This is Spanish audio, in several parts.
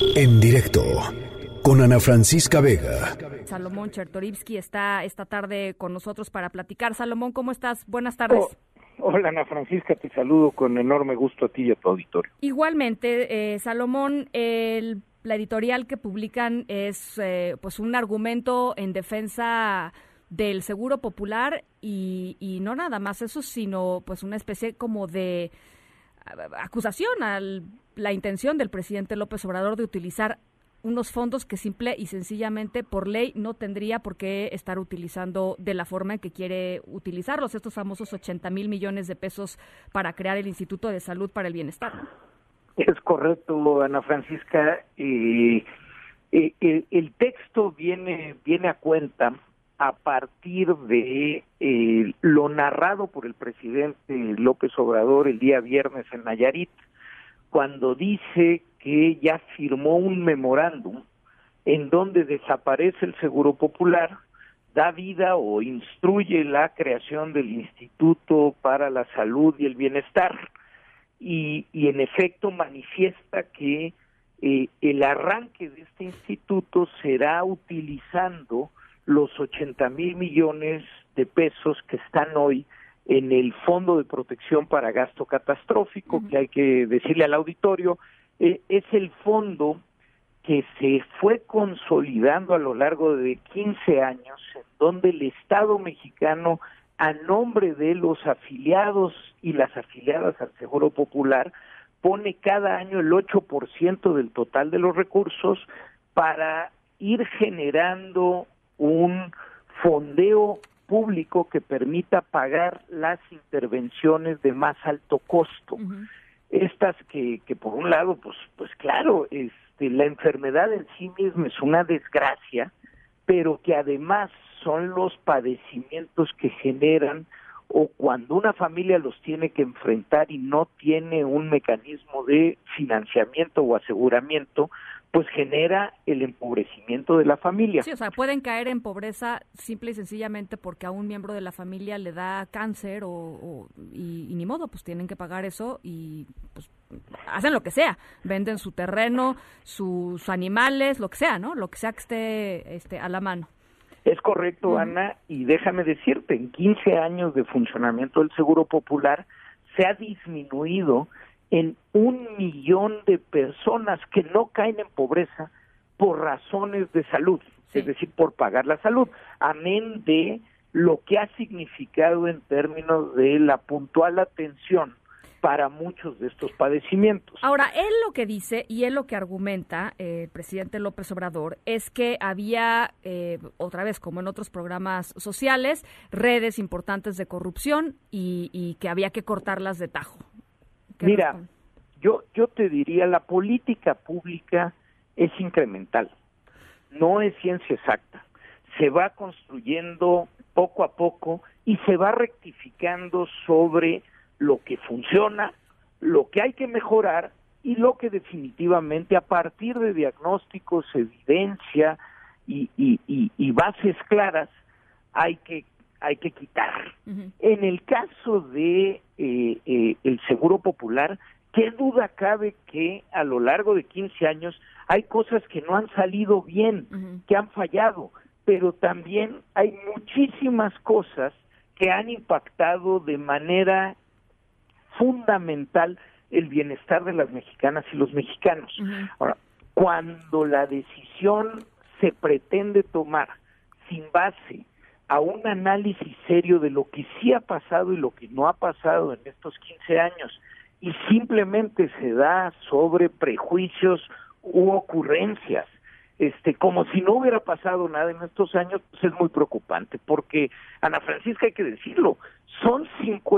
En directo con Ana Francisca Vega. Salomón Chertorivsky está esta tarde con nosotros para platicar. Salomón, ¿cómo estás? Buenas tardes. Hola Ana Francisca, te saludo con enorme gusto a ti y a tu auditorio. Igualmente, Salomón, la editorial que publican es pues un argumento en defensa del Seguro Popular y no nada más eso, sino pues una especie como de acusación a la intención del presidente López Obrador de utilizar unos fondos que simple y sencillamente por ley no tendría por qué estar utilizando de la forma en que quiere utilizarlos, estos famosos 80,000 millones de pesos para crear el Instituto de Salud para el Bienestar. Es correcto, Ana Francisca. El texto viene a cuenta a partir de lo narrado por el presidente López Obrador el día viernes en Nayarit, cuando dice que ya firmó un memorándum en donde desaparece el Seguro Popular, da vida o instruye la creación del Instituto para la Salud y el Bienestar, y en efecto manifiesta que el arranque de este instituto será utilizando los 80,000 millones de pesos que están hoy en el Fondo de Protección para Gasto Catastrófico, que hay que decirle al auditorio, es el fondo que se fue consolidando a lo largo de 15 años, en donde el Estado mexicano, a nombre de los afiliados y las afiliadas al Seguro Popular, pone cada año el 8% del total de los recursos para ir generando un fondeo público que permita pagar las intervenciones de más alto costo. Estas que por un lado, pues claro, la enfermedad en sí misma es una desgracia, pero que además son los padecimientos que generan, o cuando una familia los tiene que enfrentar y no tiene un mecanismo de financiamiento o aseguramiento, pues genera el empobrecimiento de la familia. Sí, o sea, pueden caer en pobreza simple y sencillamente porque a un miembro de la familia le da cáncer y ni modo, pues tienen que pagar eso y pues hacen lo que sea, venden su terreno, sus animales, lo que sea, ¿no? Lo que sea que esté a la mano. Es correcto, Ana, y déjame decirte, en 15 años de funcionamiento del Seguro Popular se ha disminuido en 1 millón de personas que no caen en pobreza por razones de salud, es decir, por pagar la salud, amén de lo que ha significado en términos de la puntual atención para muchos de estos padecimientos. Ahora, él lo que dice y él lo que argumenta, el presidente López Obrador, es que había, otra vez, como en otros programas sociales, redes importantes de corrupción y que había que cortarlas de tajo. Mira, yo te diría, la política pública es incremental, no es ciencia exacta. Se va construyendo poco a poco y se va rectificando sobre lo que funciona, lo que hay que mejorar y lo que definitivamente a partir de diagnósticos, evidencia y bases claras hay que quitar. En el caso de el Seguro Popular, ¿qué duda cabe que a lo largo de 15 años hay cosas que no han salido bien, que han fallado, pero también hay muchísimas cosas que han impactado de manera fundamental el bienestar de las mexicanas y los mexicanos? Ahora, cuando la decisión se pretende tomar sin base a un análisis serio de lo que sí ha pasado y lo que no ha pasado en estos 15 años, y simplemente se da sobre prejuicios u ocurrencias, como si no hubiera pasado nada en estos años, pues es muy preocupante, porque, Ana Francisca, hay que decirlo, son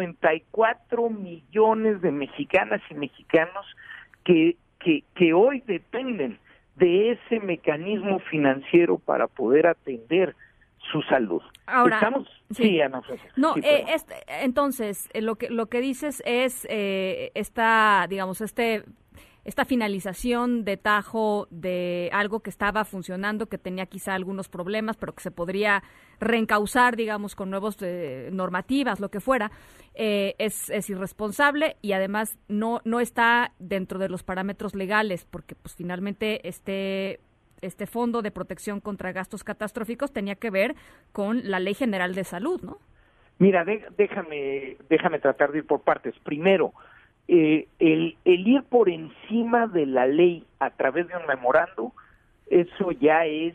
54 millones de mexicanas y mexicanos que hoy dependen de ese mecanismo financiero para poder atender su salud. Ahora, sí, Ana Francisca. No, sí, entonces, lo que dices es esta finalización de tajo de algo que estaba funcionando, que tenía quizá algunos problemas, pero que se podría reencauzar, digamos, con nuevas normativas, lo que fuera, es irresponsable y además no está dentro de los parámetros legales, porque pues finalmente este fondo de protección contra gastos catastróficos tenía que ver con la Ley General de Salud, ¿no? Mira, déjame tratar de ir por partes. Primero, el ir por encima de la ley a través de un memorando, eso ya es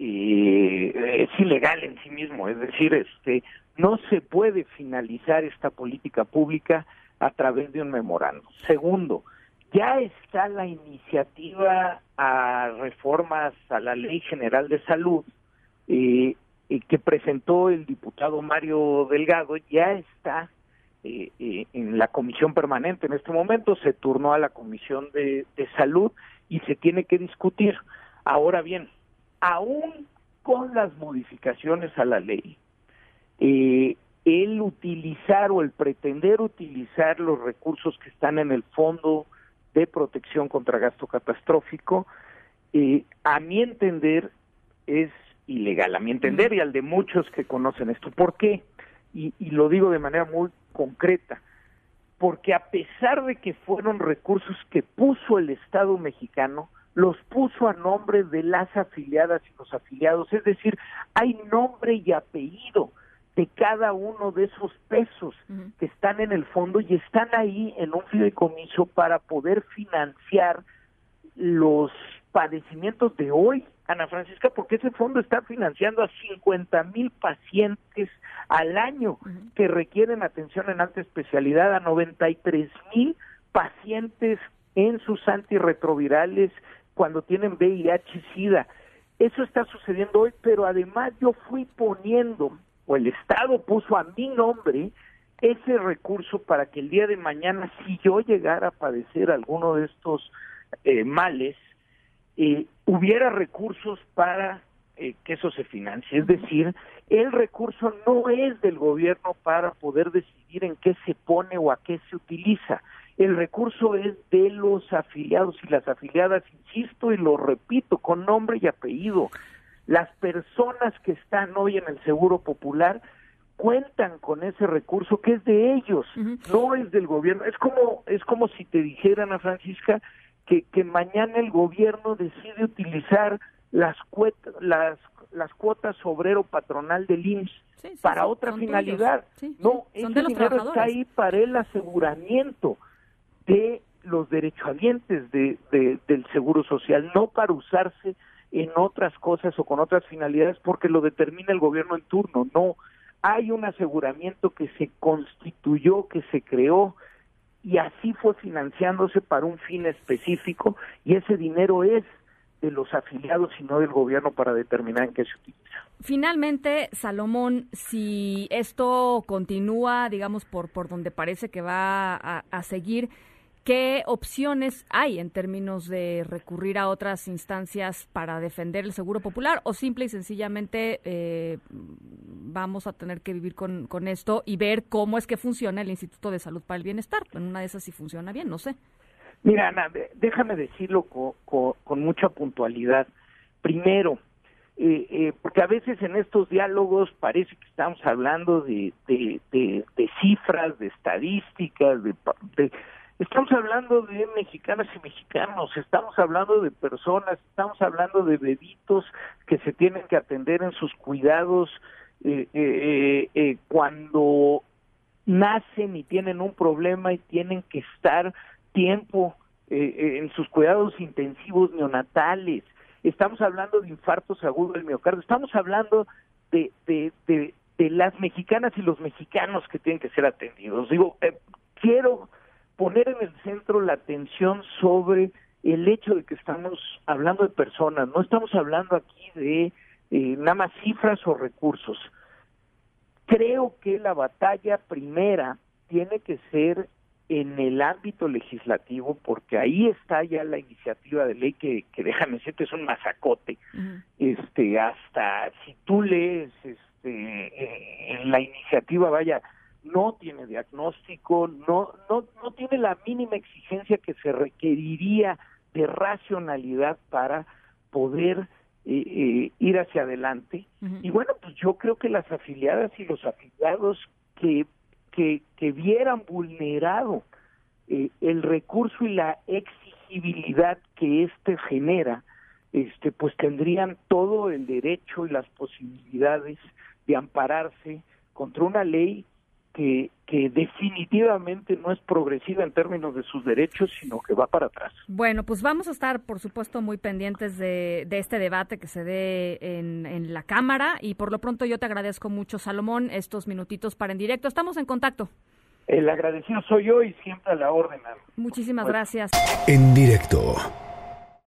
ilegal en sí mismo. Es decir, no se puede finalizar esta política pública a través de un memorando. Segundo, ya está la iniciativa a reformas a la Ley General de Salud que presentó el diputado Mario Delgado, ya está en la comisión permanente en este momento, se turnó a la comisión de salud y se tiene que discutir. Ahora bien, aún con las modificaciones a la ley, el utilizar o el pretender utilizar los recursos que están en el Fondo de Protección contra Gasto Catastrófico, a mi entender es ilegal, a mi entender y al de muchos que conocen esto. ¿Por qué? Y lo digo de manera muy concreta, porque a pesar de que fueron recursos que puso el Estado mexicano, los puso a nombre de las afiliadas y los afiliados, es decir, hay nombre y apellido de cada uno de esos pesos que están en el fondo y están ahí en un fideicomiso para poder financiar los padecimientos de hoy, Ana Francisca, porque ese fondo está financiando a 50,000 pacientes al año que requieren atención en alta especialidad, a 93,000 pacientes en sus antirretrovirales cuando tienen VIH y SIDA. Eso está sucediendo hoy, pero además yo fui poniendo, o el Estado puso a mi nombre, ese recurso para que el día de mañana, si yo llegara a padecer alguno de estos males, hubiera recursos para que eso se financie. Es decir, el recurso no es del gobierno para poder decidir en qué se pone o a qué se utiliza. El recurso es de los afiliados y las afiliadas, insisto y lo repito, con nombre y apellido. Las personas que están hoy en el Seguro Popular cuentan con ese recurso que es de ellos, no es del gobierno. Es como si te dijeran, Ana Francisca, que mañana el gobierno decide utilizar las cuotas obrero patronal del IMSS para otra finalidad. No, ese dinero está ahí para el aseguramiento de los derechohabientes del Seguro Social, no para usarse en otras cosas o con otras finalidades porque lo determina el gobierno en turno. No, hay un aseguramiento que se constituyó, que se creó, y así fue financiándose para un fin específico, y ese dinero es de los afiliados y no del gobierno para determinar en qué se utiliza. Finalmente, Salomón, si esto continúa, digamos, por donde parece que va a seguir, ¿qué opciones hay en términos de recurrir a otras instancias para defender el Seguro Popular o simple y sencillamente vamos a tener que vivir con esto y ver cómo es que funciona el Instituto de Salud para el Bienestar? En una de esas sí funciona bien, no sé. Mira, Ana, déjame decirlo con mucha puntualidad. Primero, porque a veces en estos diálogos parece que estamos hablando de cifras, de estadísticas, estamos hablando de mexicanas y mexicanos, estamos hablando de personas, estamos hablando de bebitos que se tienen que atender en sus cuidados cuando nacen y tienen un problema y tienen que estar tiempo en sus cuidados intensivos neonatales. Estamos hablando de infartos agudos del miocardio, estamos hablando de las mexicanas y los mexicanos que tienen que ser atendidos. Quiero poner en el centro la atención sobre el hecho de que estamos hablando de personas, no estamos hablando aquí de nada más cifras o recursos. Creo que la batalla primera tiene que ser en el ámbito legislativo, porque ahí está ya la iniciativa de ley que déjame decirte es un masacote. Hasta si tú lees la iniciativa, vaya, no tiene diagnóstico, no tiene la mínima exigencia que se requeriría de racionalidad para poder ir hacia adelante. Uh-huh. Y bueno, pues yo creo que las afiliadas y los afiliados que vieran vulnerado el recurso y la exigibilidad que genera, pues tendrían todo el derecho y las posibilidades de ampararse contra una ley que definitivamente no es progresiva en términos de sus derechos, sino que va para atrás. Bueno, pues vamos a estar, por supuesto, muy pendientes de este debate que se dé en la Cámara, y por lo pronto yo te agradezco mucho, Salomón, estos minutitos para En Directo. Estamos en contacto. El agradecido soy yo y siempre a la orden. Muchísimas gracias. En Directo.